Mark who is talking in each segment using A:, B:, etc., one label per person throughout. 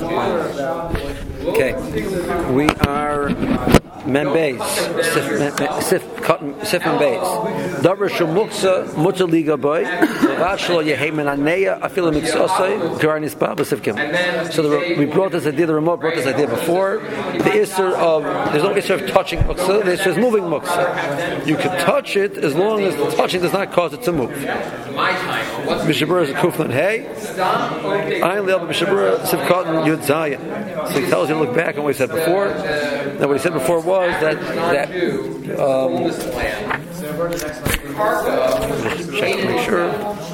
A: Okay, we are Membeis, Sif and Beis. Davar Shumuksa Mutaliga boy. Rashlo Yehemen Aneya Afila Mitzosai Garnis Baba Sifkim. So we brought this idea. The remote brought this idea before. The issur of there's no issur of touching muksa. There's just moving muksa. You can touch it as long as the touching does not cause it to move. Mishabura is a kuflan hey. Ayin leil Mishabura Sifkatan Yud Zayin. So he tells you to look back on what he said before. Now what he said before was that check to make sure.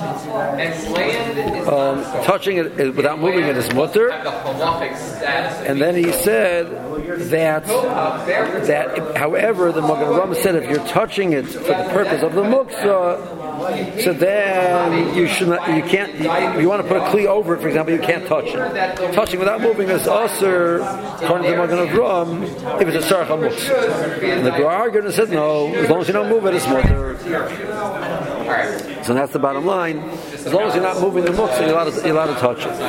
A: Touching it without moving it is mutter. And then he said that however the Magen Rama said if you're touching it for the purpose of the muksa, so then you can't. You want to put a kli over it, for example, you can't touch it. Touching without moving is also according to the Magen Avraham if it's a tzarech muksa. And the Gemara said no, as long as you don't move it, it's mutter. So that's the bottom line. As long as you're not moving the muksa, you're allowed to touch it.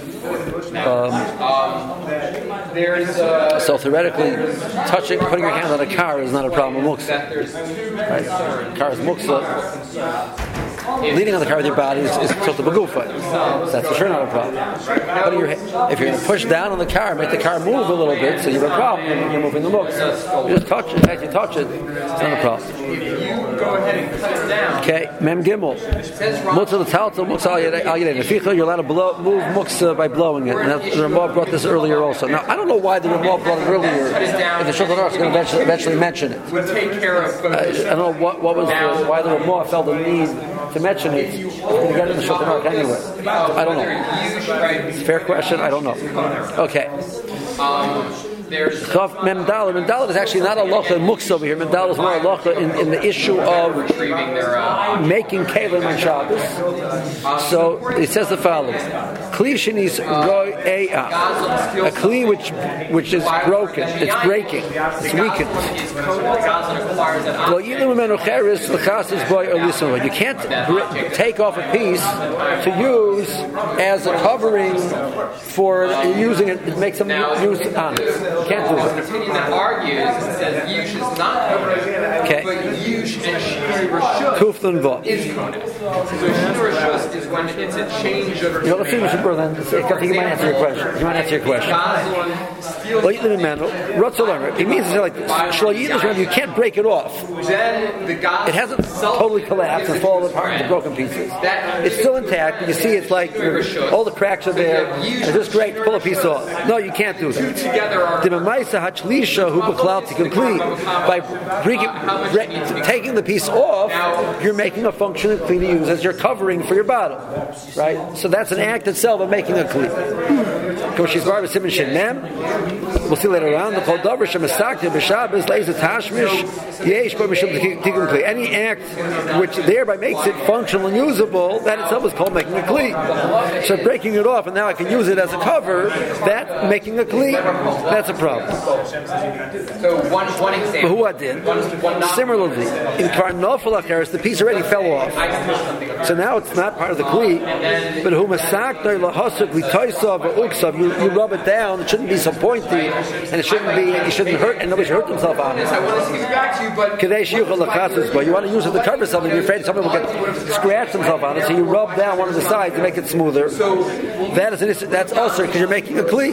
A: So theoretically, putting your hand on a car is not a problem with muksa. Right? Car is muksa. Leaning on the car with your body is tilted bagufa. So that's for sure not a problem. If you're going to push down on the car, make the car move a little bit, so you have a problem. You're moving the muksa. You just touch it. As you touch it, it's not a problem.
B: Go ahead and cut it down.
A: Okay, Mem Gimel. Muksa l'taltal, muksa al yedei. You're allowed to move muksa by blowing it. And the Ramah brought this earlier also. Now, I don't know why the Ramah brought it earlier. If the Shulchan Aruch is going to eventually mention it.
B: Would take care of.
A: I don't know why the Ramah felt the need to mention it. It's going to get it in the Shulchan Aruch anyway. I don't know. It's a fair question. I don't know. Okay.
B: There's
A: Memdal. Memdal is actually not a locha in muksa over here. Memdal is more a locha in the issue of making kelim on Shabbos. So it says the following: Kli shenis roi e'a, a kli which is broken, it's breaking, it's weakened. You can't take off a piece to use as a covering for using it. It makes some use on it. You can't do that.
B: The opinion that argues and says Yush is not covered, but Yush and Shira Rishus is covered. So Shira Rishus is when it's a change of.
A: Let's see, Mr. Berlin. I think you might answer your question. It means it's like this. You can't break it off. It hasn't totally collapsed and fallen apart into broken pieces. It's still intact. You see, it's like all the cracks are there. It's just great to pull a piece off. No, you can't do that. By taking the piece off, you're making a functional kli to use as your covering for your bottom, right? So that's an act itself of making a kli. We'll see later on. The any act which thereby makes it functional and usable, that itself is called making a kli. So breaking it off and now I can use it as a cover, that making a kli, that's a problem.
B: So one example.
A: Similarly, in Karnofel Acheres, the piece already fell off. So now it's not part of the kli, but you rub it down, it shouldn't be so pointy, and it shouldn't hurt, and nobody should hurt themselves on it.
B: I want to get back to you, but
A: you want to use it to cover something, you're afraid someone will scratch themselves on it, so you rub down one of the sides to make it smoother. That's also because you're making a kli.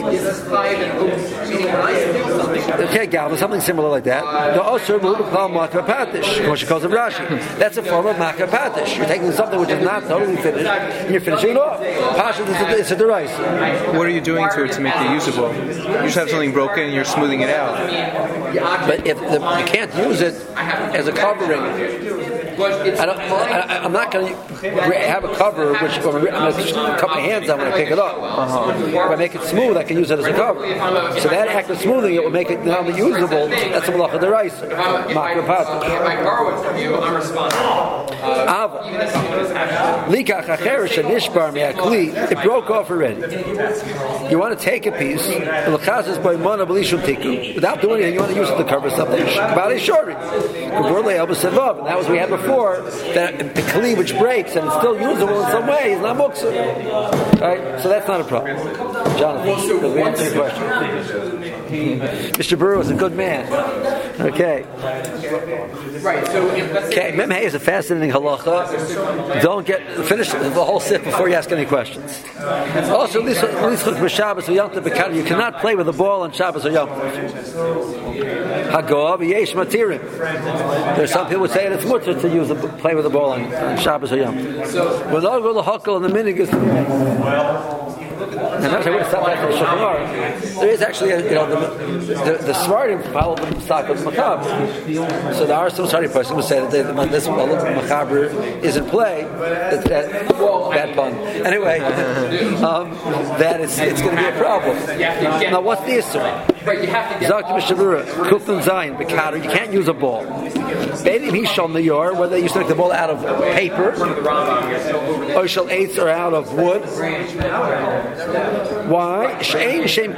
A: Okay, Gal, something similar like that. The Osir Makapatish, what she calls a Rashi. That's a form of Makapatish. You're taking something which is not totally finished, and you're finishing it off. Pasha is a deraisa.
C: What are you doing to it to make it usable? You just have something broken and you're smoothing it out.
A: But if you can't use it as a covering, I'm not going to have a cover which I'm going to cup my hands on when I pick it up. If I make it smooth, I can use it as a cover. So that act of smoothing it will make it not only usable. That's a malacha deraisa.
B: I'm responding.
A: It broke off already. You want to take a piece without doing anything. You want to use it to cover something. And that was we had before. That the kli which breaks and it's still usable in some way is not muksa. Right? So that's not a problem. Jonathan, we answer your question. Mr. Brewer was a good man. Okay.
B: Right. So
A: okay, Mem Hay is a fascinating halacha. Don't finish the whole sip before you ask any questions. Also, you cannot play with a ball on Shabbos or Yom Tov. There's some people who say it's mutter to play with the ball on Shabbos or Yom Tov. So, with all the hakol and the minig is. And that's why the Shulchan. There is actually, the Svardim follow the Pesach of Macabre. So there are some Svardim person who say that when this Macabre is in play, bad pun. Anyway, that it's going to be a problem. Now, what's the issue? Zakti Mishabura, Kufan Zayin, Bekadr, you can't use a ball. Beidim Hishal Nayor, whether you select the ball out of paper, Oshal Eitz, or out of wood. Why? Using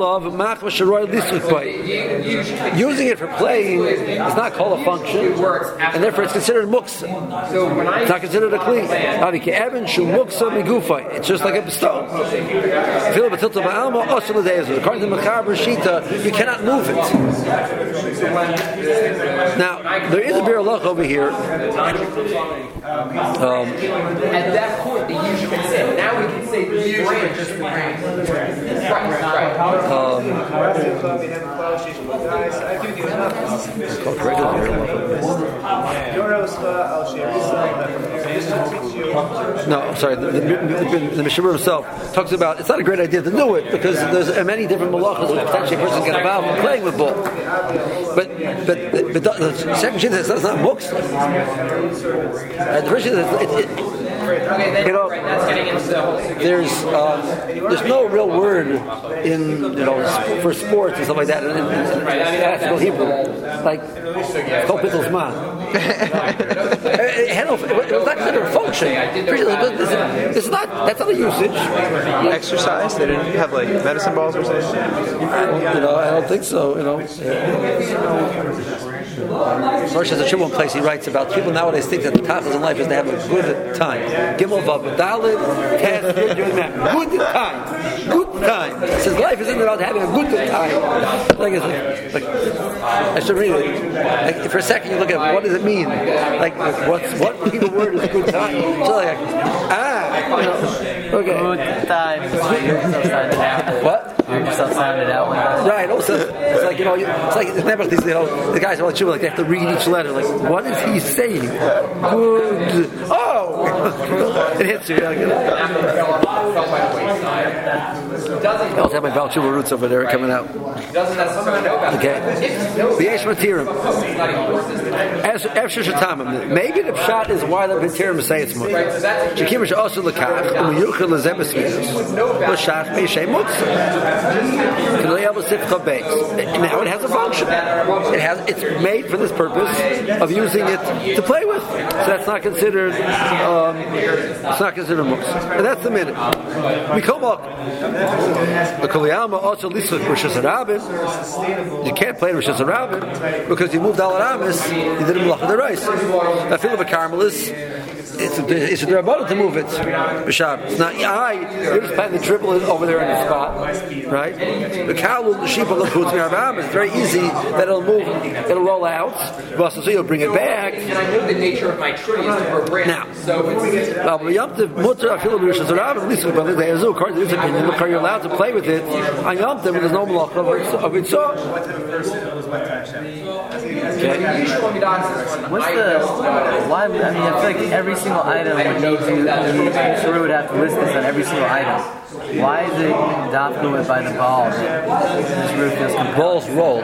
A: it for playing is not called a function, and therefore it's considered muksa. It's not considered a kli. It's just like a stone. According to Machaber Shita, you cannot move it. Now, there is a Bir Allah over here.
B: At that point, the usual can say. Now we can say the branch.
A: No, sorry. The Mishnah himself talks about it's not a great idea to do it because there's many different malachas that potentially a person can get involved in playing with ball. But the second shit says that's not books. The first shit says there's no real word in for sports and stuff like that in classical Hebrew, like kol pitol zman. It was not considered a function. It's not. That's not a usage.
C: Exercise? They didn't have like medicine balls or something.
A: I don't think so. Rosh has a Shimon place. He writes about people nowadays think that the tachlis in life is to have a good time. Gimel vav dalid good time. Good time. He says life isn't about having a good time. Like I should read it. Like for a second, you look at what does it mean? Like what legal word is good time? So okay.
D: Good time.
A: What?
D: You're just sounded out like that.
A: Right. Also, it's like it's like never these the guys are like they have to read each letter. Like, what is he saying? Good. Oh, it hits you. I also have my Baal Tshuva roots over there coming out. Okay. V'yesh matirim. Efshir shatamim. Maybe the pshat is why the matirim say it's more. Shekim is also lekach. Umiyuchel lezebes midas. L'shach meishay mutz. Now it has a function. It's made for this purpose of using it to play with. So that's not considered. It's not considered muksa. And that's the minute. We come up. The Kaliyama also lists with Rosh Hashanah. You can't play Rosh Hashanah because you moved Al Aramis. You did a Malach the rice. I feel of a Carmelis. It's a Rabbanah to move it. It's not you're just planting the triple over there in the spot, right? The cow, the sheep, it's very easy that it'll move, it'll roll out. So you'll bring it back.
B: And I know the nature of my tree is to grow branches.
A: Now, according to this opinion, you're allowed to play with it. On Yom Tov, there's no malach of it. So,
D: what's the why? I mean, I feel like every single item would need to. Shura would have to list this on every single item. Why is it dafka by the ball? This roof feels compelled.
A: Balls roll.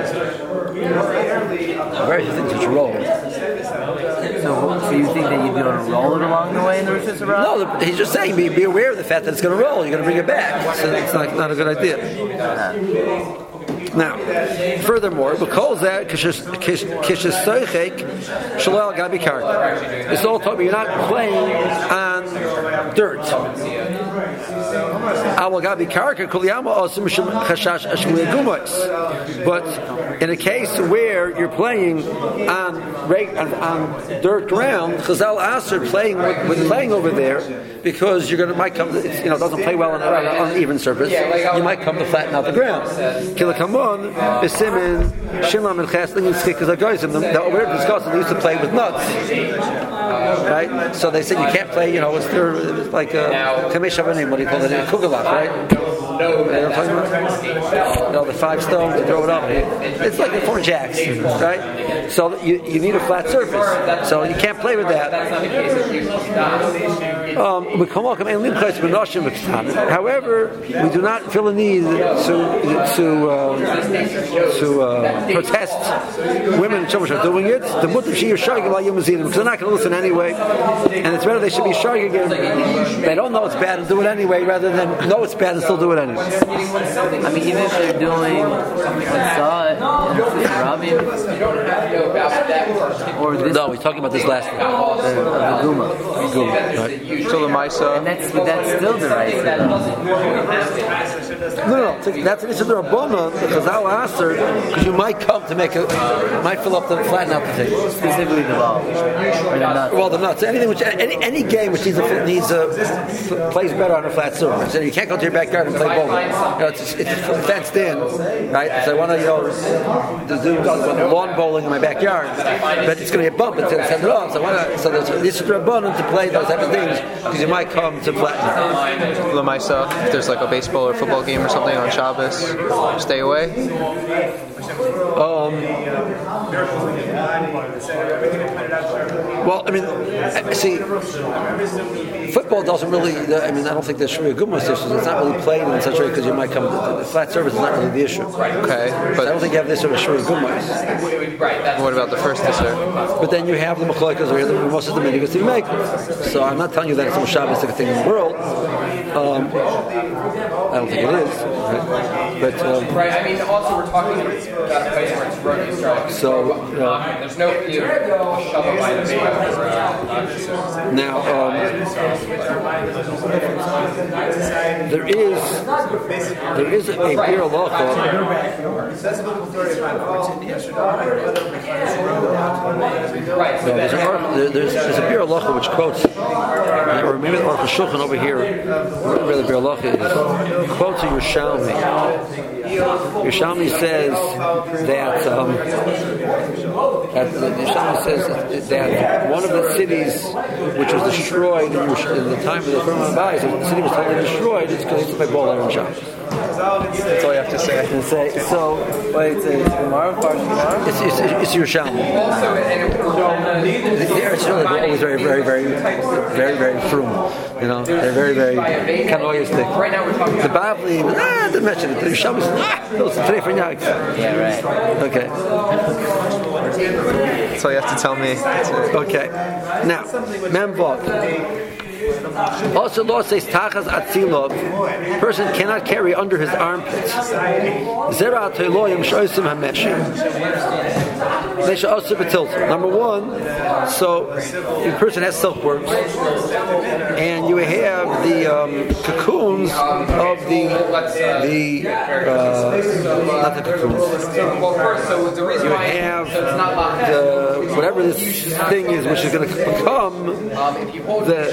A: Very few things which roll.
D: So you think that you'd be able to roll it along the way in the Rosh Hashanah?
A: No, he's just saying be aware of the fact that it's going to roll. You're going to bring it back. So it's not a good idea. Now, furthermore, because that it's all talking. You're not playing on dirt. But in a case where you're playing on dirt ground, Chazal Aser playing over there because you're going to might come. Doesn't play well on an uneven surface. You might come to flatten out the ground. Kilakamon, Besimin, Shilam and Chesling and Skikazagazim. We're discussing they used to play with nuts, right? So they said you can't play. It's like Kamesh Avanim. What do you call it? Kugalach, right? The 5 stones, you throw it up. It's like the 4 jacks, right? So you need a flat surface. So you can't play with that. However, we do not feel the need to protest women so much are doing it. The mutter she because they're not going to listen anyway, and it's better they should be shy again. They don't know it's bad and do it anyway, rather than know it's bad and still do it anyway.
D: I mean, even if they're doing or this.
A: No, we're talking about this last one.
D: The Guma.
A: Right?
C: So the Maisa.
D: And that's still the right.
A: No. That's an issue of the Rabbanon because I'll answer because you might come to might fill up the flatten out the thing.
D: Specifically the ball.
A: Well, the nuts. Anything any game which plays better on a flat surface. And you can't go to your backyard and play bowling. It's fenced in, right? So I want to do lawn bowling in my backyard, but it's going to get bumped. It's going to send it off. So there's an issue of the Rabbanon to play those type of things because you might come to flatten it.
C: Lamaisa, if there's like a baseball or football game or something on Shabbos, stay away.
A: Well, I mean, see, football doesn't really. I don't think there's really good issues. It's not really played in such a way because you might come. The flat surface is not really the issue.
C: Okay, but
A: I don't think you have this sort of Shuri Gumas.
C: What about the first dessert?
A: But then you have the Mechloikas or most of the Medigas to make. So I'm not telling you that it's the most Shabbos thing in the world. I don't think it is. Right? But
B: right. I mean, also we're talking about a place where it's rookie starting.
A: So
B: there's no shovel by the
A: now there is a beer halacha. There's a beer halacha which quotes, or maybe the Aruch Shulchan over here, where the beer halacha is, quotes a Yerushalmi. Yerushalmi says that one of the cities which was destroyed in the time of the Churban Bayis, the city was totally destroyed. It's because they used to play ball there in Shabbos.
C: That's all you have to say.
A: So,
D: wait, it's Gemara,
A: it's Yerushalmi. The Eretz Yisrael are always very, very, very, very, very frum. They're very, very canoistic. The Bavli, didn't mention it. The Yerushalmi says, today for Yags.
D: Yeah, right.
A: Okay.
C: That's all you have to tell me.
A: Okay. Now, Memvot. Also, law says tachas atzilov. Person cannot carry under his armpits. Zera toiloyim shoysim hameshim. They should also be tilted. Number one, so the person has silkworms, and you have the cocoons of not the cocoons. You have whatever this thing is, which is going to become the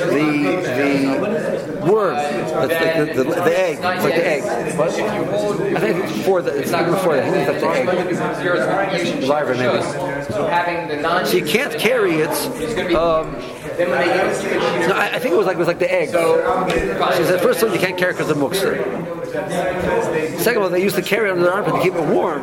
A: worm. It's like the egg. It's like the egg. What? I think it's before that. It's not before that. I think that's the egg. Liver, maybe. So you can't carry it. No, I think it was like the egg. So he said, first of all, you can't carry it because of muktzah. Second of all, they used to carry it under their armpit to keep it warm.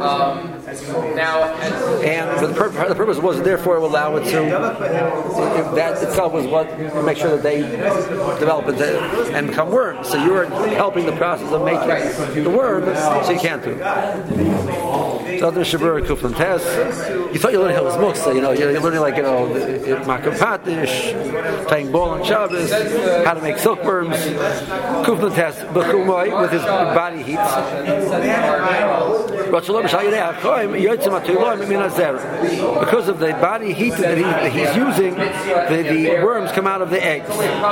A: And the purpose was, therefore, to allow it to. That itself was what make sure that they develop it and become worms. So you were helping the process of making the worm, so you can't do it. So other Shabur Kuflan test. You thought you learned how it was muktzah. You're learning Makam Patish, playing ball on Shabbos, how to make silkworms. Kuflan test, Bechumai with his body heats. Because of the body heat that he's using, the worms come out of the eggs.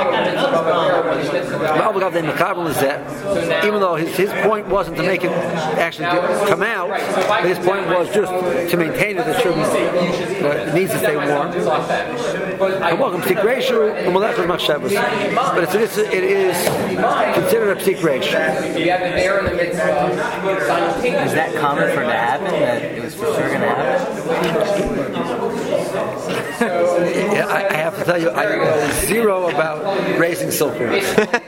A: Even though his point wasn't to make it actually come out, but his point was just to maintain it. It needs to stay warm. But it is considered a psik ratio.
D: Is that common for it to happen? That it was for sure going to happen?
A: I have to tell you, I know zero about raising silkworms.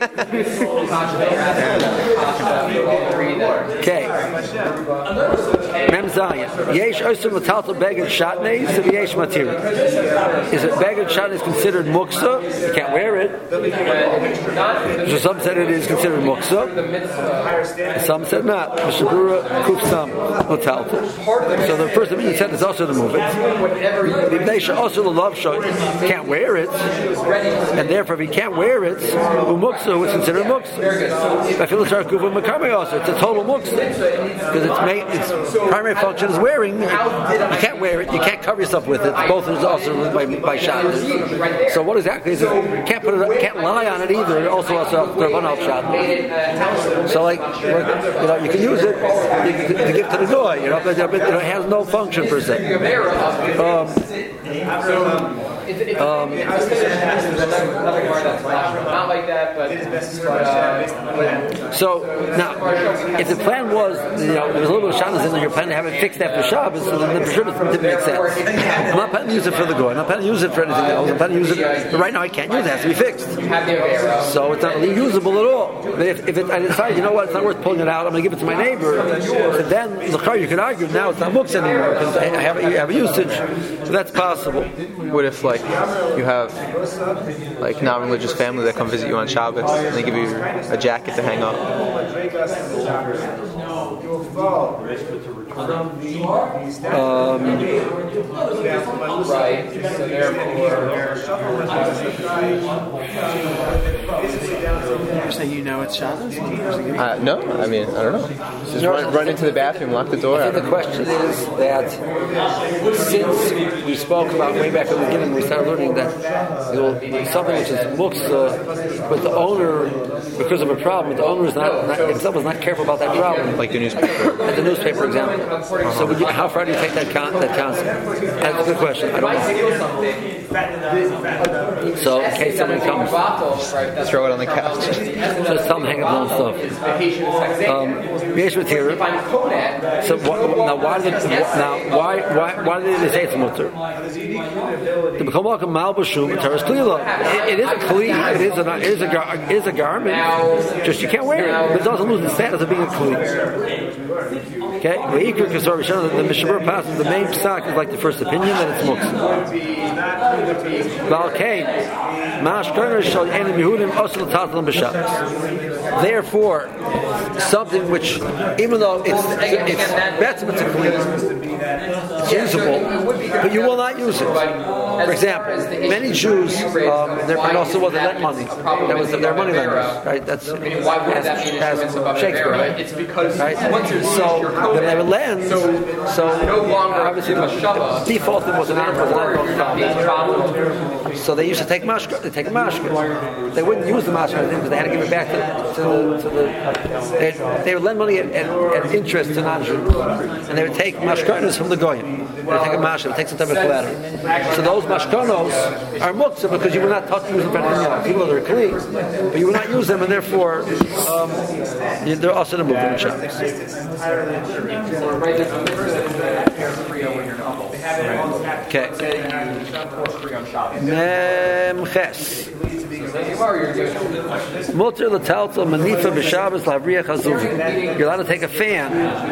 A: Okay. Mem Zayin. Yesh Osir Matalta Beged Shatnei, so Yesh Matir. Is it Beged Shatnei considered muksa? You can't wear it. So some said it is considered muksa. Some said not. Mishabura Kufsam Matalta. So the first opinion said it's also to move it. They should also the love show can't wear it, and therefore if he can't wear it, muksa is considered muksa. I feel it's also it's a total muksa because its primary function is wearing. You can't wear it. You can't cover yourself with it. Both is also by shot. So what exactly is it? You can't put it. Can't lie on it either. It also one shot. So you can use it to give to the guy. But it has no function per se. So now, if the plan was, there was a little bit of Shabbos in there, you're planning to have it fixed after Shabbos, so then the Shabbos didn't make sense. I'm not planning to use it for the goy. I'm not planning to use it for anything else. I'm planning to use it. But right now, I can't use it. It has to be fixed. So it's not really usable at all. But if I decide, it's not worth pulling it out, I'm going to give it to my neighbor. So then, you could argue now it's not books anymore because I have a usage. So that's possible.
C: What if you have non-religious family that come visit you on Shabbos and they give you a jacket to hang up?
E: You're saying it's Shabbos?
C: No, I mean, I don't know. Just run into the bathroom, lock the door.
A: I think the question is that since we spoke about way back in the beginning, we started learning that something which is muksa, but the owner, because of a problem, the owner is himself is not careful about that problem.
C: Like the newspaper.
A: Like the newspaper example. So how far do you take that concept? That's a good question. I don't know. So in case somebody comes,
C: throw it on the couch.
A: Just tell them to hang up on stuff. So why did they say it's mutter? To become like a malbashum, it is a kli. It is a garment. Just you can't wear it, but it doesn't lose the status of being a kli. Okay, the Mishabur passes the main psak is like the first opinion that it's muksa. Therefore, something which, even though it's usable, but you will not use it. For example, many Jews, their also was lent money. That was their money lenders, right? That's as Shakespeare, right?
B: It's because
A: right? So they would lend. So obviously, the default was an problem. So they used to take mashka. They take a mashka. They wouldn't use the mashka because they had to give it back to the they would lend money at interest to non-Jews, and they would take mashkanos from the goyim. They would take a mashka, take some type of collateral. So those mashkanos are muktzah because you will not touch them for anything else. People that are clean, but you will not use them, and therefore they're also the movement of Shabbos. Okay. Memches. Mutter l'talta manifa b'Shabbos lavriyach hazuvi. You're allowed to take a fan.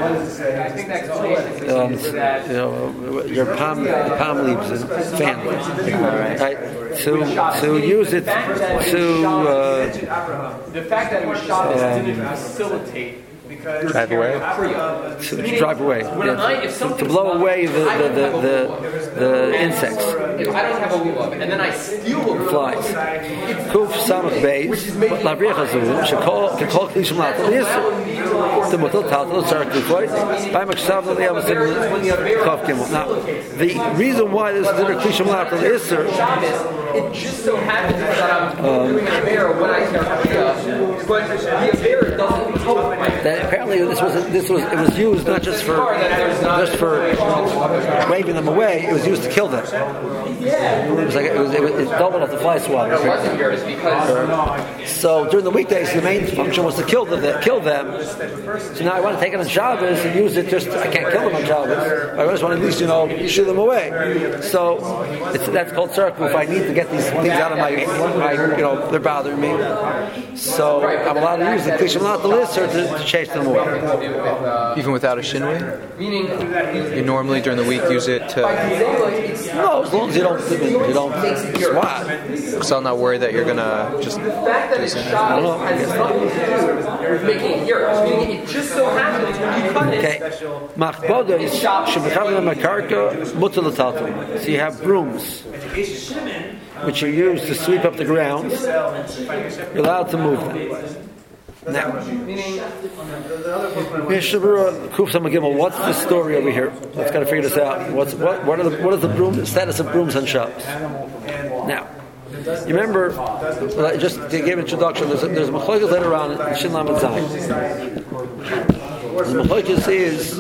A: Your palm leaves and fan, right? To use it to.
B: The fact that Shabbos didn't facilitate
C: Drive away.
A: To drive away. To blow away the insects.
B: If I don't have a lulav and then I steal a
A: flies. Kuf samach beis, lavriach azul, shekol klishim latal yisur. The motel tatal tzarek lifoit. By maksav the kaf gimel. Now, the reason why this is under klishim latal yisur,
B: it just so happens that I'm doing a bear when I tear Kriya, but the bear doesn't help my.
A: That apparently it was used not just for waving them away. It was used to kill them. It was like it doubled up the fly swatter. So during the weekdays, the main function was to kill them. So now I want to take it on Shabbos and use it. I can't kill them on Shabbos. I just want to at least shoo them away. So that's called circle. If I need to get these things out of my they're bothering me. So I'm allowed to use the klishim not the list or to chase them away.
C: Even without a shinui? You normally during the week use it to...
A: No, as long as you don't swat.
C: Because I'm not worried that you're going to just...
A: I don't know.
B: Making it just so happens when you cut it.
A: Okay. Machboda is shemechavim makarka mutar l'taltal. So you have brooms, which are used to sweep up the ground. You're allowed to move them. Now, what's the story over here? Let's got to figure this out. What is the status of brooms on Shabbos? Now, you remember, just to give an introduction, there's a machlokes later on in Shin Lamed Zayin. The machlokes is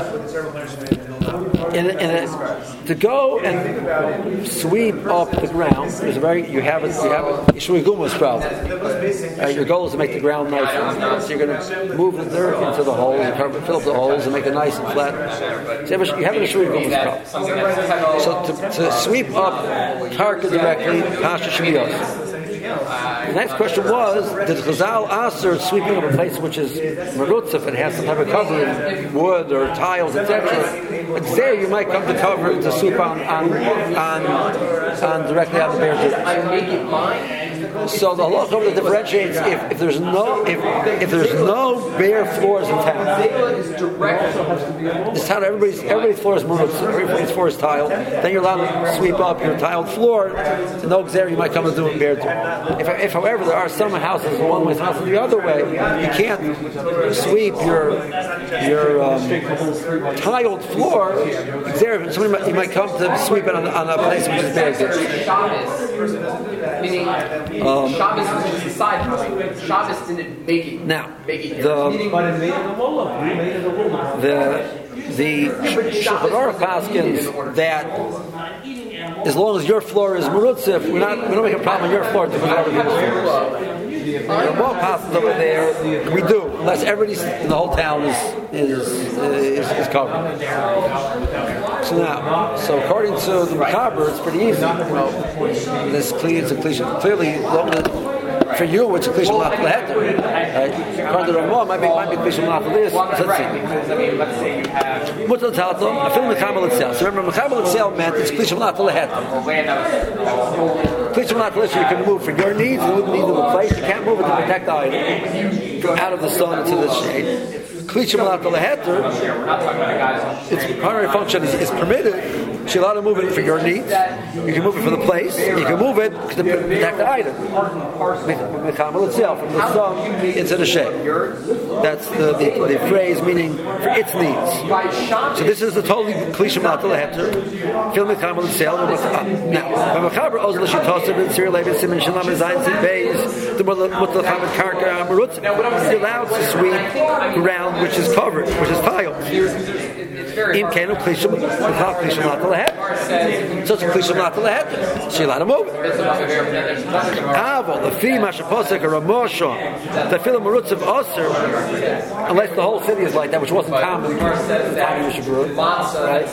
A: to go and sweep up the ground. You have a Yishui Gumas problem. Your goal is to make the ground nice. So you're going to move the dirt into the holes, fill up the holes, and make it nice and flat. So you have a Yishui Gumas problem. So to sweep up Karka directly, Kasha Shmiyos. The next question was, did Chazal aser sweeping up a place which is merutz, if it has some type of covering, wood or tiles, etc.? It's there you might come to cover to sweep on directly on the bare dirt. So the halacha differentiates if there's no bare floors in town. This town everybody's floor is merutz, everybody's floor is tile. Then you're allowed to sweep up your tiled floor. To no exer you might come to do it bare dirt. If, however, there are some houses one way, some houses the other way, you can't sweep your tiled floor. You might come to sweep it on a place which is bare.
B: Meaning, Shabbos was just a side point. Shabbos didn't make it.
A: Now, the Shulchan Aruch paskins that as long as your floor is merutzif, we don't make a problem on your floor to put other people's floors. The wall passes over there, we do, unless everybody in the whole town is covered. So according to the Macabre, it's pretty easy. It's clearly for you, it's a klishim lach leheter. According to the Ramah, might be klishim lach this. Let's say you have mutal talto. I feel mechabel itself. So remember, mechabel itself meant it's klishim lach leheter. Klishim lach leheter, you can move for your needs. You wouldn't need to replace. You can't move it to protect the item out of the sun into the shade. Klishim lach leheter, its primary function is permitted. She's allowed to move it for your needs. You can move it for the place. You can move it to protect the item. Mechamel itself, from the sun into the shade. That's the phrase meaning for its needs. So this is the totally klishim latal heter. Fil mechamel itself. Now, Mechaber ozel shitosem and Sir Levi Simon Shalom Zayin Sid Beis the mutal chamet karka amarutz. You're allowed to sweep ground which is covered, which is tiled. In kenu klishim latal heter. So it's a klishim latal heter. So you're allowed to move it. Avo the fee mashaposek or ramosha the filim marutz of Osir, unless the whole city is like that, which wasn't common in the time of Mishabur, right?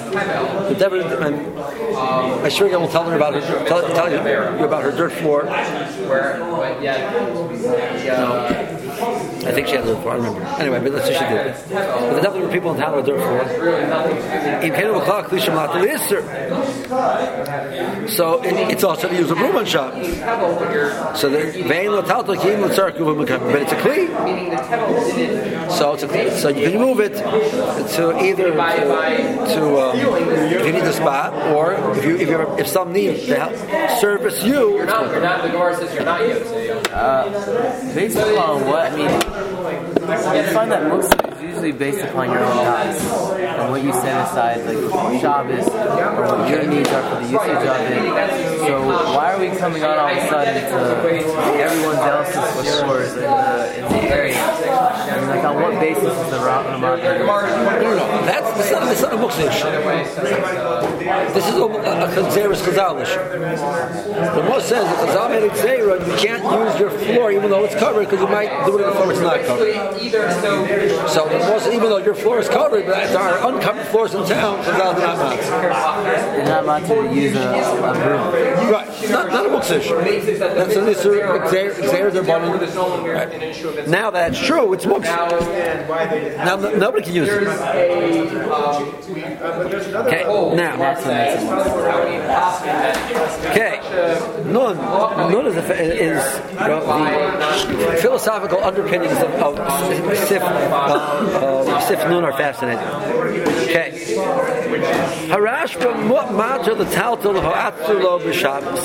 A: I sure will tell you about her dirt floor. I think she had a dirt floor. I remember. Anyway, but let's say she did. But there definitely were people in town with a dirt floor. So it's also to use a broom on Shabbos. So but it's a kli. So you can move it to either if you need a spot, or if some need to help service you.
B: You're not. The Gemara says you're not yet.
D: Based upon what? I mean, you find that most of it is usually based upon your own needs and what you set aside, like for Shabbos, or what your needs are for the usage of it. So why are we coming on all of a sudden to everyone else's stores in the area? I mean, like on what basis is the Rambam?
A: No. That's not a muktzah issue. This is a Chazerus Chazal issue. The Moshe says that Chazal made a Xera, you can't use your floor even though it's covered because you might do it in the floor it's not covered. So the Moshe, even though your floor is covered, but there are uncovered floors in town, Chazal did not matter.
D: They're not allowed to use a broom.
A: Right, not a muktzah issue. That's an issue. Xera Derbanan. Right. Now that's true, it's muktzah. Now nobody can use it. Okay, now. Okay, Nun is the philosophical underpinnings of Sif Nun are fascinating. Okay, Harashba Matra the Taltal of Ha'atzulo b'Shabbos.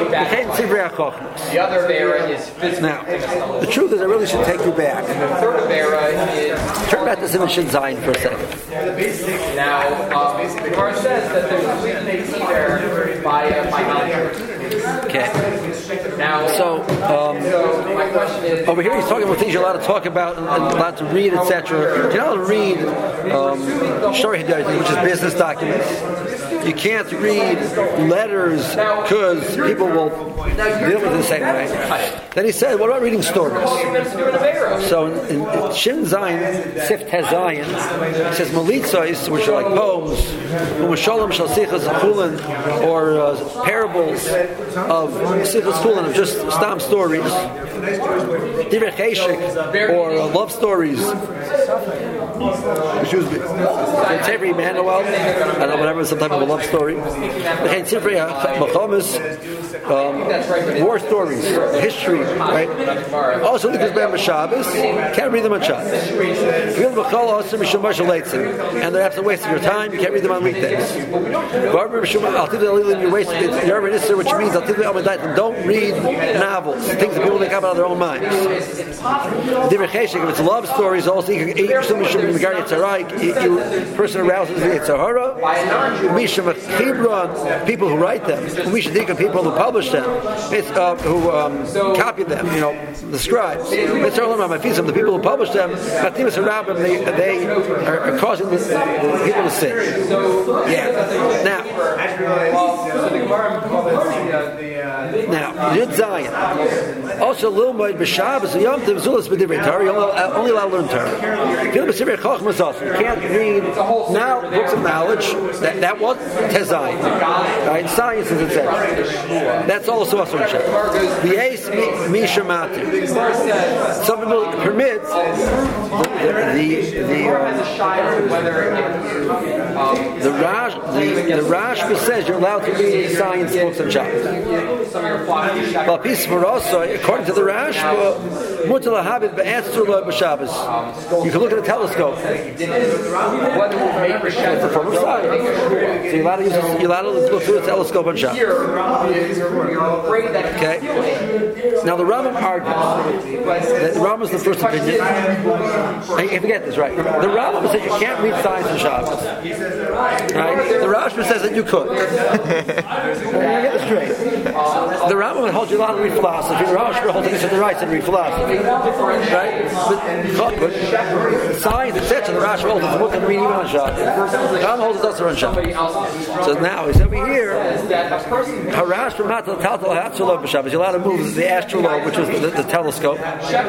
B: The other Vera is physical.
A: Now, the truth is, I really should take you back.
B: The third Vera is
A: turn back to Simon Shin Zayin for a second.
B: Now, the Gemara says that there's a weakness there by non-Jews.
A: Okay.
B: Now,
A: so
B: my question is,
A: over here he's talking about things you're allowed to talk about and allowed to read, etc. You're not allowed to read Shori Hidayat, which is business documents. You can't read letters because people will deal with it the same way. Then he said, what about reading stories? So in Shin Zayin, Sif Tez Zayin, it says Malitzos, which are like poems, Umashalom Shal Sichas Chulin, or parables of Sichas Chulin, of just Stam stories, Divrei Cheshek, or love stories. Excuse me. Tzevri Emmanuel, I don't know, whatever, some type of a love story. War stories, history, right? Also, because by Shabbos, can't read them on Shabbos. And they're absolutely wasting your time. You can't read them on weekdays. You're wasting which means don't read novels, things that people make up out of their own minds. If it's love stories, also person arouses the Yitzhahara, people who write them, people who publish them, who copy them, the scribes. The people who publish them, they are causing the people to sin. Yeah. Now, Yud Zayin. Also, Lilmoid B'Shabbos Yom Tov Zulas B'Divrei Torah. You're only allowed to learn Torah. You can't read now books of knowledge. That was Tezayin, right? Sciences, etc. That's also a sort of shit. The Ace Misha Matir. Some people permit the Rashba says you're allowed to read science books on Shabbos. But peace for also, according to the Rashba, you can look at a telescope. It's a form of science. So you're allowed to look through a telescope on Shabbos. Okay. Now the Rambam argues. The Rambam is the first opinion. You forget this, right? The Rambam says you can't read science on Shabbos. Right? The Rashba says that you could. Get it straight. The Rambam would hold you allowed to read philosophy. The Rashba holds you to the right to read philosophy. Right? But science, etc. The Rashba holds it's a book that read even on Shabbos. The Rambam holds it also on Shabbos. So now he's over here. Harash b'matal taltal hatzulov b'Shabbos. You're allowed to move the astrolabe, which was the telescope.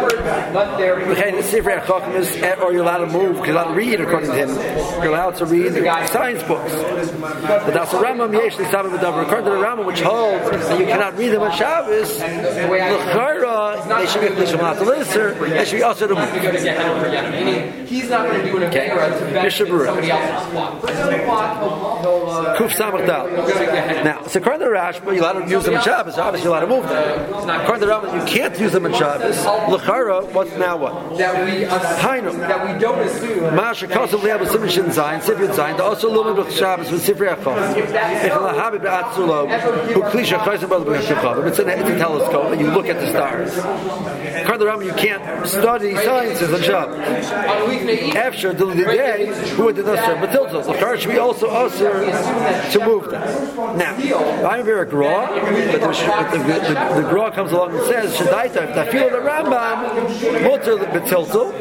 A: Or you're allowed to move, you're allowed to read according to him. You're allowed to read science books. But that's a Rambam Yeshli Sabbath B'Davar. According to the Rambam, which holds that you cannot read them on Shabbos, they should be Lishmalat Lister, they should be also to move.
B: He's not going to do an Avera to benefit somebody else's flock.
A: Kuf Samach Dal. Now, so according to the Rashba, you're allowed to use them on Shabbos, so obviously you're allowed to move them. According to the Rambam, you can't use them on Shabbos. L'chara, what's now what?
B: That we don't assume.
A: Masha Kosov Leab with Simon Zayin, Sifrit Zayin, also Lumen with Shabbos with Sifri Achov. Who Klisha Chayzabal B'Shachov. It's a telescope and you look at the stars. According to the Rambam, you can't study sciences on Shabbos. After the day, who would do this? But Tiltos, l'chara should be also usher to move them. Now, I'm very Gra, but the Gra comes along and says, Shadaita, if I feel the Rambam, Mutter B'Tiltos.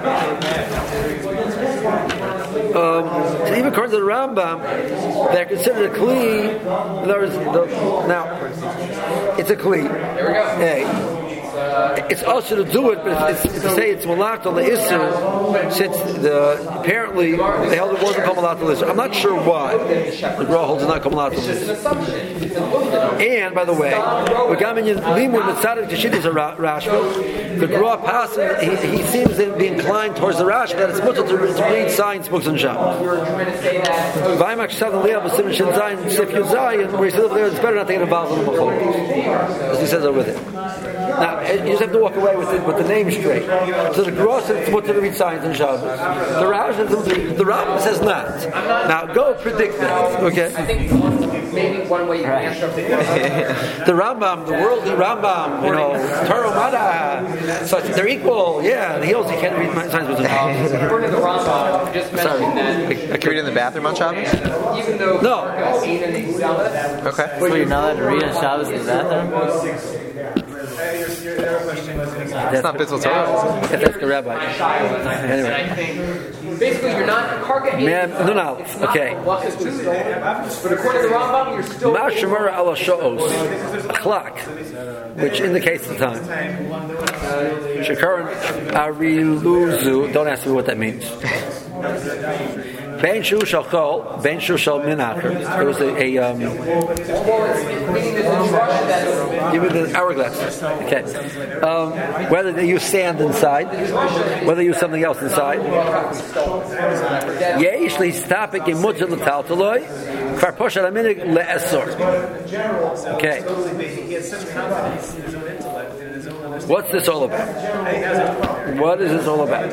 A: Even according to the Rambam, they're considered a Kli. Now, it's a Kli.
B: There we go.
A: Hey. It's also to do it, but it's to say it's Malak al Isser, since apparently they held it wasn't Malak al Isser. I'm not sure why the Gra holds not Malak al Isser. And by the way, the Gra passes, he seems to be inclined towards the Rash that it's mutter to read science books and Shabbos. Where he said it's better not to get involved in the Mechol, as he says over there. Now, you just have to walk away with the name straight. So the Gra says it's mutter to read science and Shabbos. The Rash says the Rambam says not. Now go predict that. Okay.
B: I think maybe one way you can answer
A: the Rambam, the worldly Rambam, Taro Mada, so they're equal. Yeah, he also can't read science books.
B: According to the Rambam, just mentioned that.
C: I can read in the bathroom on Shabbos?
B: Even though
A: no.
C: Okay.
D: So you're not allowed to read on Shabbos in the bathroom?
C: That's not Bittul Torah.
A: That's the rabbi. Anyway.
B: Basically, you're not
A: no. Okay.
B: But according to the Rambam, you're still.
A: Ma'ashamara ala sho'os, a clock, which indicates the time. Shakaran ariluzu. Don't ask me what that means. Ben shu shachol, ben shu shal minacher. It was give me the hourglass. Okay. Whether they use sand inside, whether they use something else inside. Yesh li stapik in mutzah l'taltaloi, kvar posher aminik le'esor. Okay. What's this all about? What is this all about?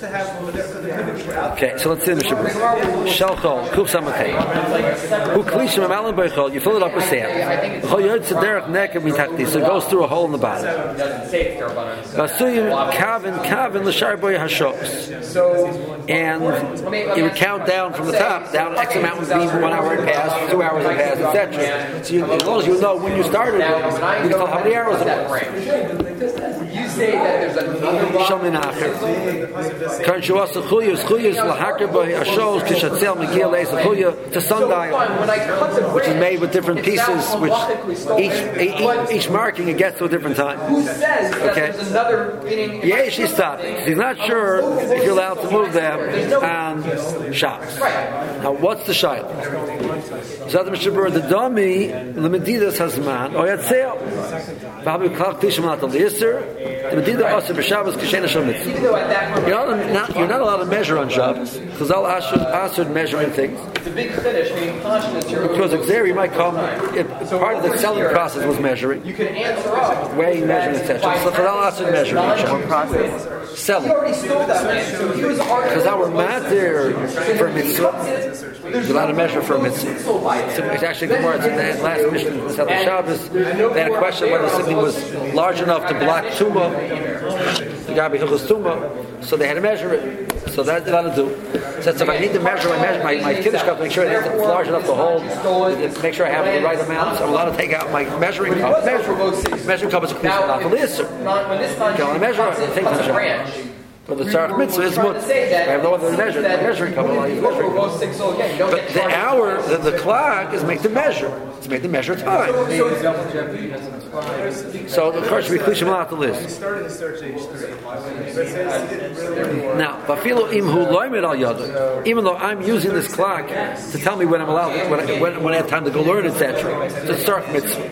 A: Okay, so let's see the Mishnah. Shalchol, kuf samatei. Who klishim amalim beichol? You fill it up with sand. Chol yod sederach nekam mitachti, so it goes through a hole in the bottom. Vasuyim kavin l'shar boy hashos. And you would count down from the top, down X amount would be 1 hour had passed, 2 hours had passed, etc. So as long as you know when you started, you can tell how many hours it was.
B: You say that there's another
A: Shaminacher. Current Shuasa Chuyas Lahakar by Ashos Kishatzel Megil Eis Chuya to sundial, which is made with different pieces, which each marking it gets to a different time.
B: Who says that there's another meaning?
A: Yeah, she's stopping. He's not sure if you're allowed to move them on Shabbos. Now, what's the shayla? Zad Mishabur the Dami Lemedidas Hazman Oyatzel. Vahabi Klak Tishim Lat Al Yisr. The Medida Asr B'Shabbos Kishena Shomitz. You're not allowed to measure on Shabbos because Al Asr measuring things.
B: It's a big finish.
A: Because there you might come. Part of the selling process was measuring.
B: You can answer up.
A: Weighing, measuring, etc. So for Al Asr measuring.
D: What process?
A: Selling.
B: He already stole that land, so he was already.
A: Because our matter for a mitzvah, there's a lot of measure for a mitzvah. So it's actually Gemara. It's in the last mission of the Shabbos. They had a question whether something was large enough to block tumah, the Gabi Hilchos tumah. So they had to measure it. So that's what I do. So if I need to measure my kiddush cup to make sure it's large enough to hold, make sure I have the right amount. So I'm allowed to take out my measuring cup. Measuring cup is a piece of not the list. Okay, I want to measure it. But the tzarech mitzvah is mut. I have no other measuring Kabbalah. But the hour, the clock is made to measure. It's made to measure time. So the course we klish out the list. Now, even though I'm using this clock to tell me when I'm allowed, when I have time to go learn, etc., it's a tzarech mitzvah.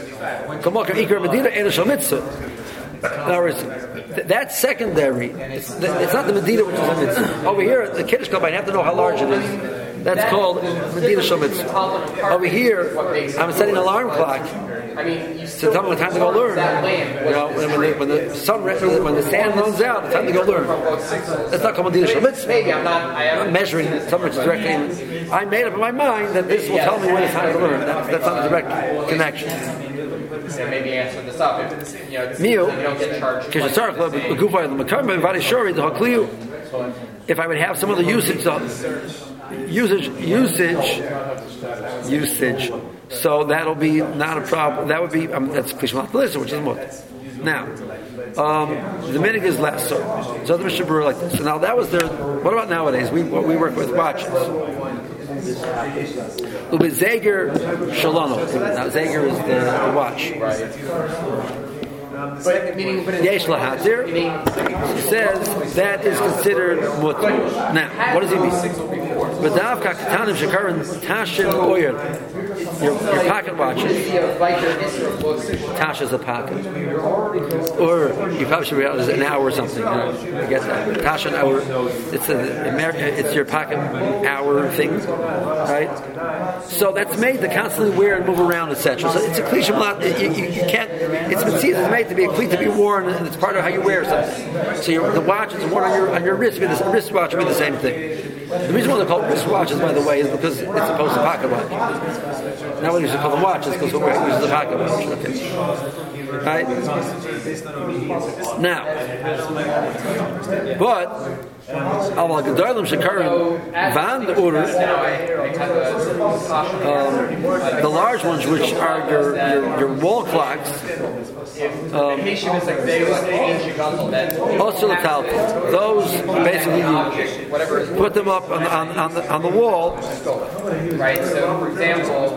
A: In other words, that's secondary. It's not the Medina which is a mitzvah. Over here, the Kiddush Club, I have to know how large it is. That's called Medina Shal Mitzvah. Over here, I'm setting an alarm clock to tell me what time to go learn. When the sand runs out, it's time to go learn. That's not called Medina Shal Mitzvah. I'm measuring something which is directly. I made up in my mind that this will tell me when it's time to learn. That's not a direct connection.
B: And maybe answer this up if you don't get charged. If I would have some other usage, so that'll be not a problem. That would be that's klishmat list, which is mut. Now, the minig is less so. So the Mishnah Berurah like this. So now that was their. What about nowadays? We work with watches. Zeger Shalom. Now Zeger is the watch. Yesh Lahatir says that is considered mutter. Now, what does he mean? V'davka katanim shekarin tashin oyer. Your pocket watches. Tasha's a pocket. Or you probably should be out an hour or something. I get that. Tasha an hour. It's your pocket hour thing, right? So that's made to constantly wear and move around, etc. So it's a cliche. You can't. It's made to be a cleat to be worn, and it's part of how you wear something. So the watch is worn on your wrist. The wristwatch would be the same thing. The reason why they're called wristwatches, by the way, is because it's opposed to pocket watch. Now we used to call them watches because we're using the pocket watch. Okay. Right? Now, but the large ones, which are your wall clocks, those basically you put them up on the wall, right? So, for example,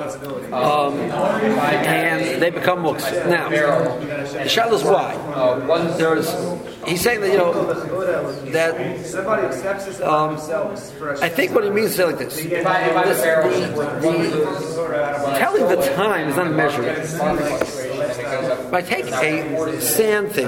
A: and they become muks. Now, the shadow is why. He's saying that that I think what he means is like this. Telling the time is not a measurement. If I take a sand thing,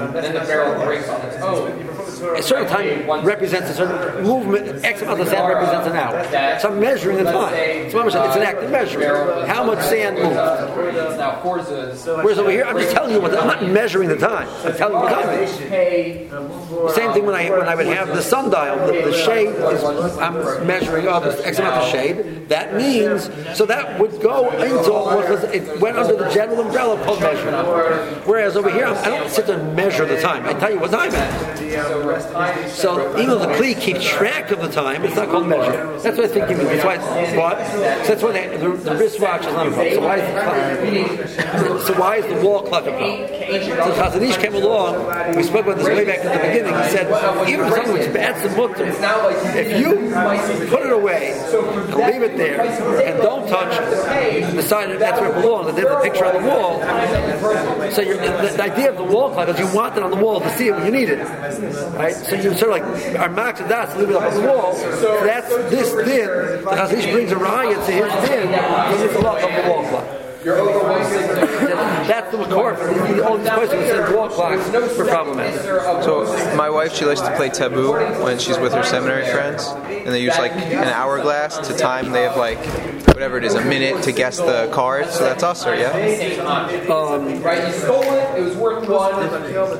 A: a certain time represents a certain movement, X amount of sand represents an hour. So I'm measuring the time. It's an active measurement. How much sand moved. Whereas over here, I'm just telling you I'm not measuring the time. I'm telling you the time. The same thing when I would have the sundial, the shade is, I'm measuring this X amount of shade. That means, so that would go into because it went under the general umbrella called measurement. Whereas over here, I don't sit there and measure the time. I tell you what time it is. So even though the Kli keeps track of the time, it's not called measure. That's what I think you mean. That's why that's why the wristwatch is not a problem. So why is the wall clock a problem? So Chazon Ish came along, we spoke about this way back at the beginning, he said, even something which bad to mutter, if you put it away and leave it there and don't touch it, decide that that's where it belongs, and there's a picture on the wall, so the idea of the wall clock is you want it on the wall to see it when you need it. Right? So you sort of like our max of that, leave it up on the wall. So that's this din. The Chazon Ish brings a riot to his din, and it's a lock on the wall clock. That's the core. All these questions said wall clocks were problematic.
C: So my wife, she likes to play taboo when she's with her seminary friends, and they use like an hourglass to time. They have like whatever it is, a minute to guess the card. So that's us, yeah.
B: Right, you stole it. It was worth one. When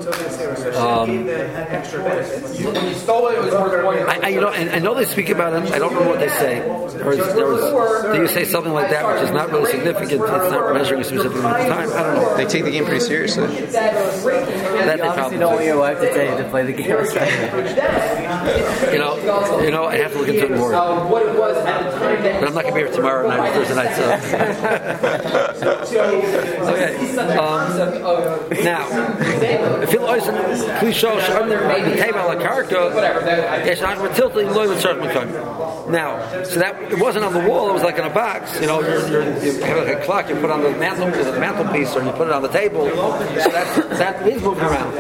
B: you stole it, it was worth one.
A: I know they speak about it. I don't know what they say. Do you say something like that, which is not really significant?
B: not measuring a specific amount of time. I don't know.
C: They take the game pretty seriously.
B: That
D: You
B: they
D: obviously
B: probably
D: don't
B: do.
D: want your wife to tell you to play the game right.
B: You know, I have to look into it more. But I'm not going to be here tomorrow night, Thursday night, so. Okay. Now, if you listen, please show the table on the character. Yes, I'm going to tilt the loy with certain time. Now, so that it wasn't on the wall; it was like in a box. You know, you have like a clock you put on the mantelpiece, or you put it on the table. So that is moving around.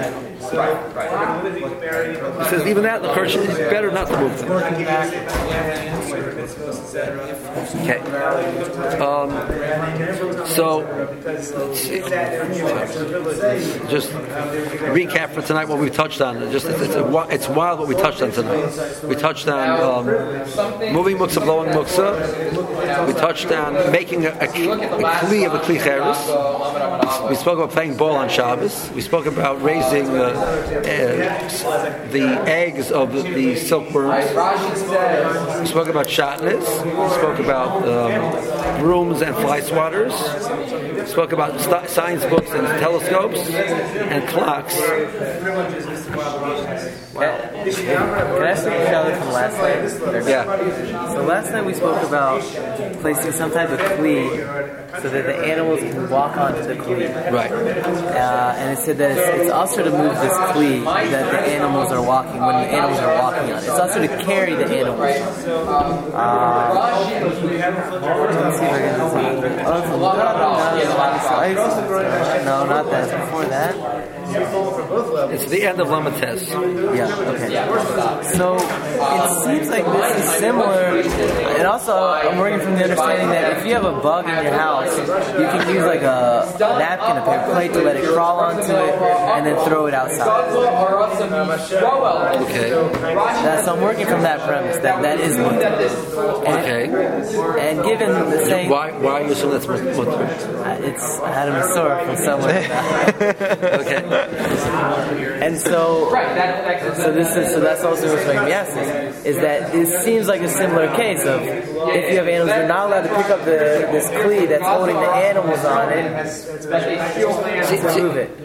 B: He says even that the church is better not to move them. Okay. So just recap for tonight what we touched on. It's wild what we touched on tonight. We touched on moving muksa, blowing muksa. We touched on making a kli of a kli cheres. We spoke about playing ball on Shabbos. We spoke about raising the eggs of the silkworms. We spoke about shatnez. We spoke about brooms and fly swatters. We spoke about science books and telescopes and clocks.
D: Can I ask you a shout from last night?
B: Yeah.
D: So last night we spoke about placing some type of kli so that the animals can walk onto the kli.
B: Right.
D: And it said that it's also to move this kli that the animals are walking when the animals are walking on it. It's also to carry the animals. Let's see if I can no, not that. It's before that.
B: It's the end of Lamates.
D: Yeah, okay. So it seems like this is similar, and also I'm working from the understanding that if you have a bug in your house, you can use like a napkin, a paper plate to let it crawl onto it, and then throw it outside.
B: Okay.
D: So I'm working from that premise, that is mutter.
B: Okay.
D: And given the same...
B: Why are you assuming that's mutter?
D: I had a masur from someone.
B: Okay.
D: And so that's also what's making me ask is that it seems like a similar case of if you have animals, you're not allowed to pick up this kli that's holding the animals on it to move it.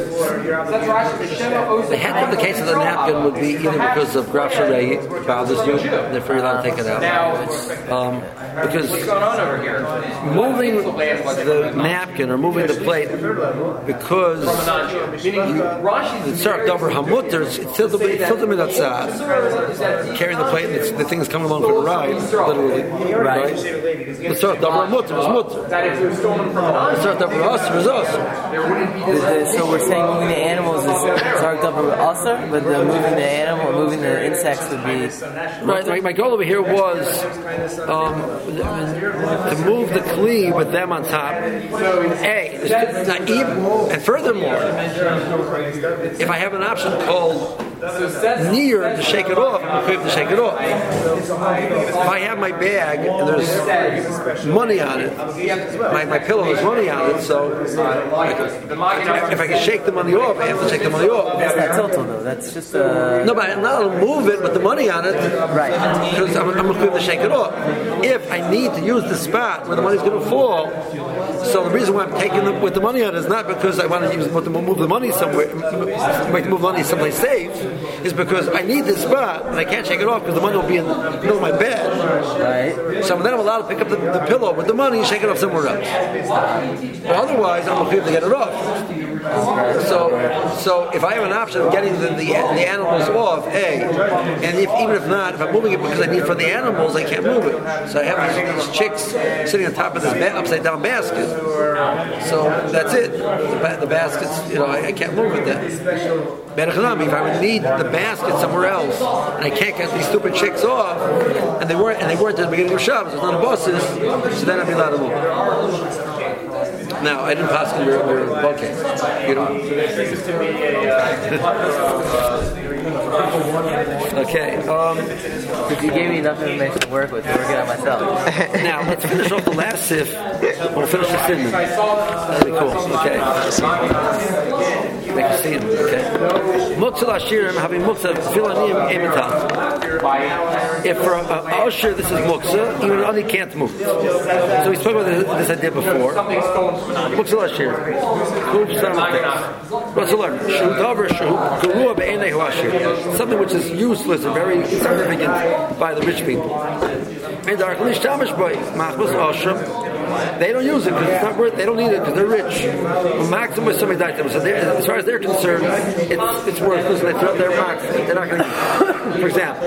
B: The head of the case of the napkin would be either because of graf sharei bothers you, therefore you're allowed to take it out. Because moving the napkin or moving the plate because the tzarek davar hamutter, it's still the midatzah. Carrying the plate, and the thing is coming along for the ride, literally. Right? The tzarek davar hamutter is mutter. The tzarek davar asr is asr.
D: So we're saying moving the animals is tzarek davar asr, but moving the insects would be.
B: Right. My goal over here was to move the kli with them on top. And furthermore, if I have an option called near to shake it off, I'm equipped to shake it off. If I have my bag and there's money on it, my pillow has money on it, so if I can shake the money off, I have to shake the money off.
D: That's not total though. That's just a...
B: No, but I'm not going to move it with the money on it,
D: right?
B: Because I'm equipped to shake it off. If I need to use the spot where the money's going to fall, so the reason why I'm taking them with the money on it is not because I want to move the money somewhere, move money someplace safe, is because I need this spot and I can't shake it off because the money will be in the middle of my bed.
D: Right.
B: So then I'm allowed to pick up the pillow with the money and shake it off somewhere else. But otherwise, I'm equipped to get it off. So if I have an option of getting the animals off, and even if not, if I'm moving it because I need it for the animals, I can't move it. So I have these chicks sitting on top of this upside down basket. So that's it. The basket's, I can't move it then. If I would need the basket somewhere else, and I can't get these stupid chicks off, and they weren't at the beginning of Shabbos, there's none of buses, so then I'd be allowed to move. Now, I didn't pass your podcast. Okay.
D: If you gave me enough information to work with, to work it out myself.
B: Now, let's finish off the last sif. We'll finish the Sidman. That'll be cool. Okay. Make you see him. Okay. Muktzah Lashirim having Muktzah Filanim Emital. if for Usher this is Muksa, even an Ani can't move. So we spoke about this idea before. Muksa Usher. Something which is useless and very insignificant by the rich people. They don't use it because it's not worth. They don't need it because they're rich. So as far as they're concerned, it's worthless. They throw their marks. They're not going to use it. For example,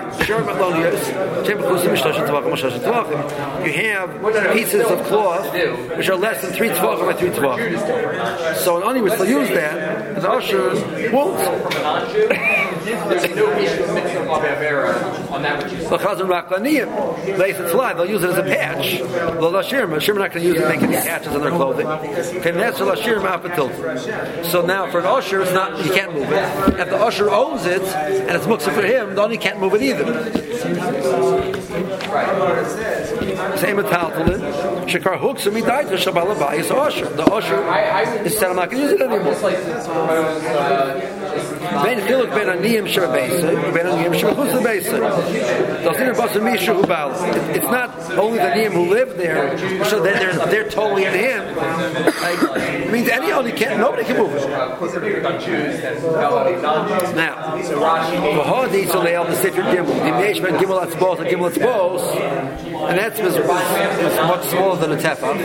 B: you have pieces of cloth which are less than 3 tvachim by 3 tvachim. So an ani will still use that, and the usher won't. They'll use it as a patch. Hashem are not going to use it to make any patches on their clothing. So now for an usher, it's not, you can't move it. If the usher owns it and it's muksa for him, then he can't move it either. Same with Taltalin. Shekar hooks and he died to Shabbat is usher. The usher is said, I'm not going to use it anymore. Ben Chiluk Ben Aniyim Sheba Beisa, Ben Aniyim Sheba Chutz Beisa. It's not only the Aniyim who live there, so they're totally in him. It means nobody can move it. Now, V'hadi, so they all the Sefer Gimel, the Yeshvan Gimel Atzbos and Gimel Atzbos, and that's is much smaller than a tefah.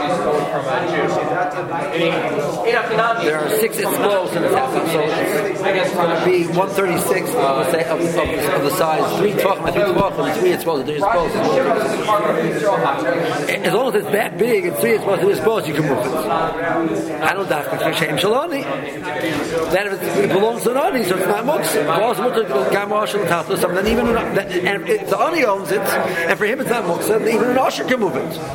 B: There are 6 Atzbos in a tefah, so it's going to be 1/36 of the size, 3 tvachim by 3 tvachim, 3 Atzbos, 3 Atzbos. As long as it's that big, it's 3 Atzbos, 3 Atzbos, you can move it. I don't have to Shem Shalani. That if it belongs to an Ani, so it's not Muksa. Then even and if the Ani owns it, and for him it's not Muksa, then even an Usher can move it.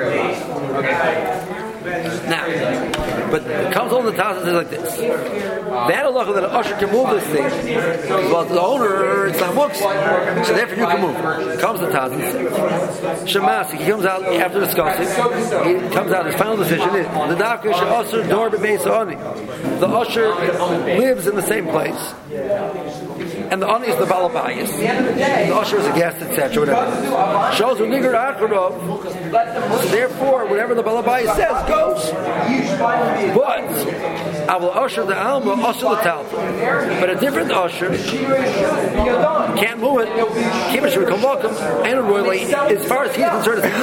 B: Now, but it comes on the Taz and says like this. That halacha that an usher can move this thing, well, the owner, it's not muksa, so therefore you can move it. Comes the Taz and says, Shemasi, he comes out after discussing, he comes out, his final decision is, the Dafka should usher door b'beis ani. The usher lives in the same place, and the ani is the balabayas. The usher is a guest, etc., whatever. Shows who nigger acharov. So therefore, whatever the balabayas says goes. But I will usher the alma, usher the talta. But a different usher can't move it. Kibbutz should come welcome, and royally, as far as he's concerned, it's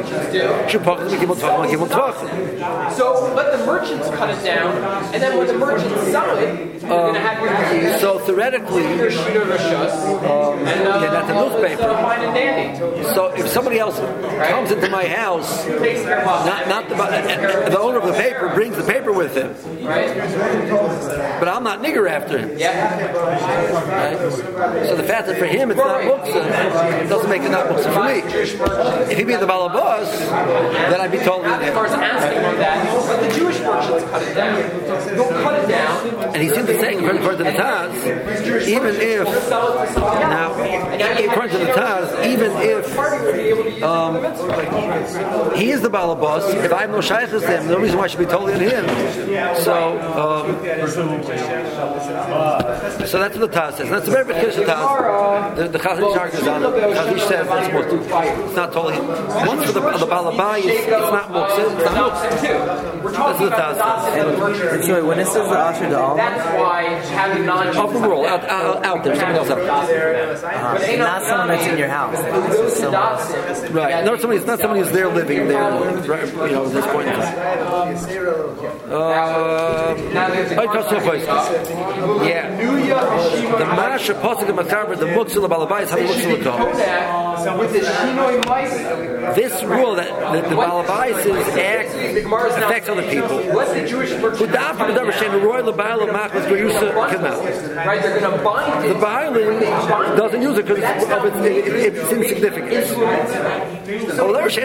F: So let the merchants cut it down, and then when the merchants sell it, you're going to have your
B: so theoretically,
F: that's
B: the newspaper. So if somebody else comes into my house, not the owner of the paper brings the paper with him, but I'm not nigger after him. Right? So the fact that for him it's not muksa doesn't make it not muksa for me. If he be the balabas, then I'd be totally in him.
F: As far as asking for that, but the Jewish merchants cut it down. They'll cut it down.
B: And he seems to say, according to the Taz, even if now, according to the Taz, even if he is the balabas, if I have no shaykhs to him, no reason why I should be totally in him. So that's what the Taz says. And that's a very big question. The Chazon Ish argues on it. The Chazon Ish says it's not totally him. Once for the balabai, it's not muksa. It's not muksa. That's what the Taz says.
D: So when it says the Asher Da'al,
F: That's why having
B: off the world, out there, somebody else out there.
D: not someone that's in your house.
B: Right. No, it's not somebody who's there living there, at this point in time. Yeah. The Masha Pasuk and Makaber, the Muksa, the Balabais, how the Muksa will go. This rule that the Balabais affects other people. The Baalim doesn't use it because of its insignificance. The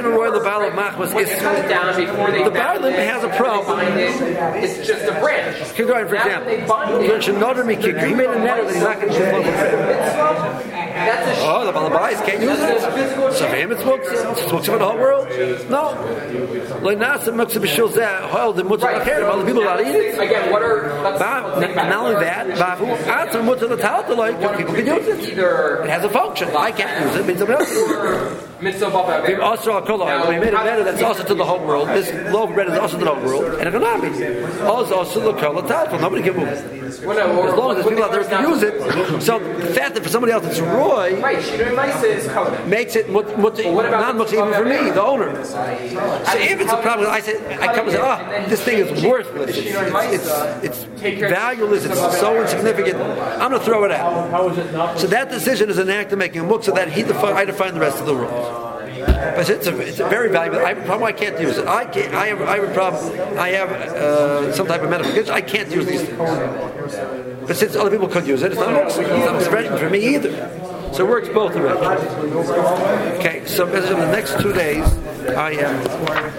B: Baalim has a problem.
F: It's just a branch.
B: For example, he made a netter that he's not going to do
F: That's a
B: Oh, the Balabais can't use it. So for him it's muktzah. It's muktzah for the whole world. No. Like Nasa muktzah b'shul zeh. Hol the muktzah l'cher. Other people allowed to eat it.
F: Again, what are
B: Not only that, bavu atzah muktzah l'tal like people can use it. It has a function. I can't use it. It means somebody else can use it. Also, we made it better. That's also to the whole world. This loaf of bread is also to the whole world, and economy. Also the kol l'tal. Nobody can move it. As long as there's people out there who can use it. So the fact that for somebody else it's roy makes it non-muktzah even for me, the owner. So if it's a problem, I come and say, oh, this thing is worthless. It's valueless. It's so insignificant. I'm going to throw it out. So that decision is an act of making a muktzah that I define the rest of the world. But it's a very valuable. I have a problem. I can't use it. I have a problem. I have some type of medical condition. I can't use these things. But since other people could use it, it's not sufficient for me either. So it works both directions. Okay. So as in the next 2 days, I am.